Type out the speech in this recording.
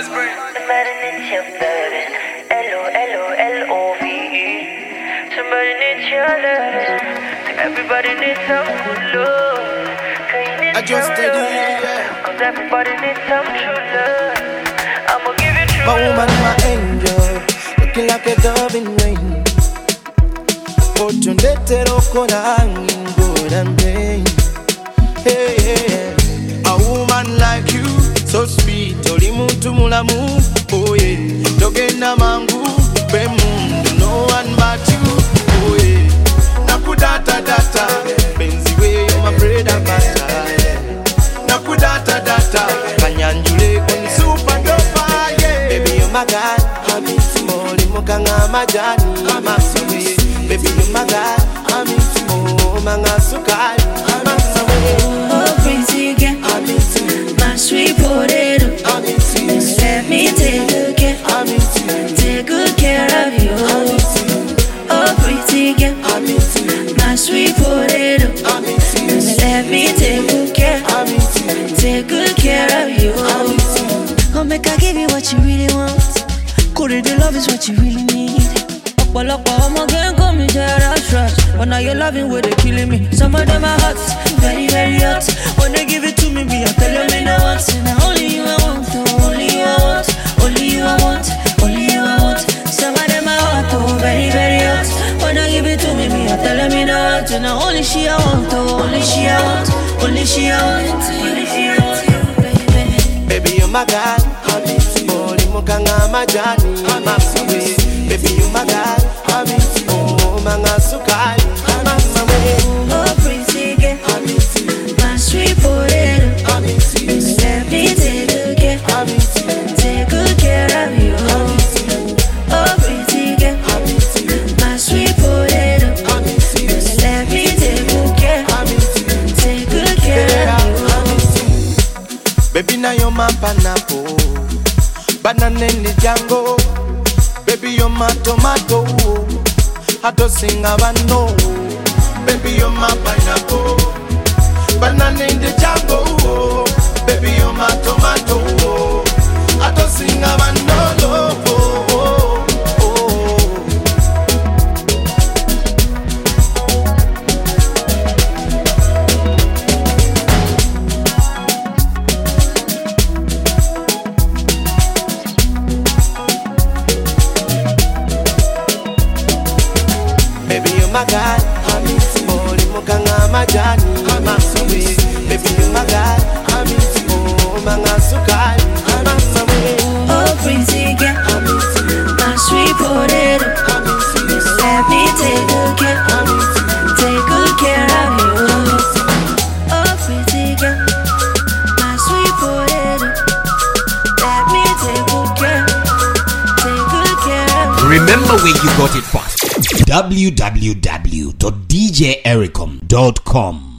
needs your loving. L-O-L-O-L-O-V-E. Somebody needs your loving. Everybody needs some good love. I just did it, cause everybody needs some true love. I'ma give you true love. My woman, my angel, looking like a dove in rain. Fortunate okona hanging good and pain. Hey, hey, a woman like you, so sweet. Oli muntu mulamu, oh yeah. Togena mangu, be mundu, no one but you, oh yeah. Nakudata data, benzi we my bread and butter. Nakudata data, kanyanjule on super dopa, yeah. Baby you're my guy, I'm into moli mukanga majani, I'm away. Baby you're my guy, I'm into mo manga sukari, I'm away. Oh pretty girl, I'm into my sweet potato, I'm into let me take good care, I'm into take good care of you. I'm into Oh pretty girl, I'm into my sweet potato, I'm into let me take good care, I'm into take good care of you. I'm into Come make I give you what you really want. The love is what you really need. I'm again coming to rush. But now you're loving where they're killing me. Some of them are hot, very, very hot. When they give it to me, be I tell them me no want. Now only you I want, only you I want, only you I want, only you I want. Some of them are hot, oh, very, very hot. When they give it to me, be I tell them me no want. Now only she I want, only she I want, only she I want, only she I want, baby. Baby you're my guy, I'm into moli mukanga majani, I'm away. Baby you're my guy, I'm into mo manga sukari, I'm away. Oh pretty girl, I'm into my sweet potato, I'm into let me take good care, I'm into take good care of you. I'm into Oh pretty girl, I'm into my sweet potato, I'm into let me take good care, I'm into take good care of you. Baby now you're my pineapple, banana in the Django. Baby you're my tomato, I don't sing about no. Baby you're my pineapple, banana in the Django. Baby you're my tomato, I don't sing about no. My God, I'm into moli mukanga majani, I'm away. Baby you're my God, I'm into mo manga sukari, I'm away. Oh pretty girl, I'm into my sweet potato, I'm into let me take good care, I'm into take good care of you. Oh pretty girl, my sweet potato, let me take good care of you. Remember where you got it from. www.djericom.com